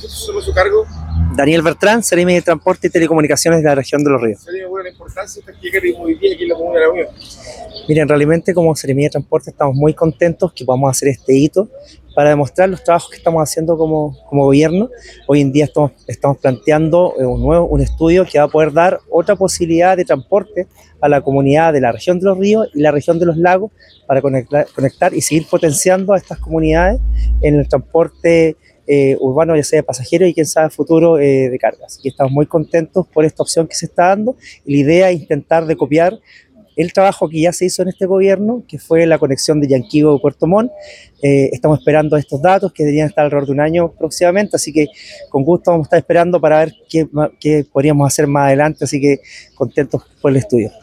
¿Quién se asume su cargo? Daniel Bertrán, Seremi de Transporte y Telecomunicaciones de la región de Los Ríos. ¿Sería buena la importancia de esta actividad hoy día aquí en la Comuna de La Unión? Miren, realmente como Seremi de Transporte estamos muy contentos que podamos hacer este hito para demostrar los trabajos que estamos haciendo como gobierno. Hoy en día estamos planteando un estudio que va a poder dar otra posibilidad de transporte a la comunidad de la región de Los Ríos y la región de los lagos para conectar y seguir potenciando a estas comunidades en el transporte urbano, ya sea de pasajeros y quién sabe futuro de cargas. Y estamos muy contentos por esta opción que se está dando. La idea es intentar de copiar el trabajo que ya se hizo en este gobierno, que fue la conexión de Yanquihue a Puerto Montt. Estamos esperando estos datos que deberían estar alrededor de un año próximamente, así que con gusto vamos a estar esperando para ver qué podríamos hacer más adelante, así que contentos por el estudio.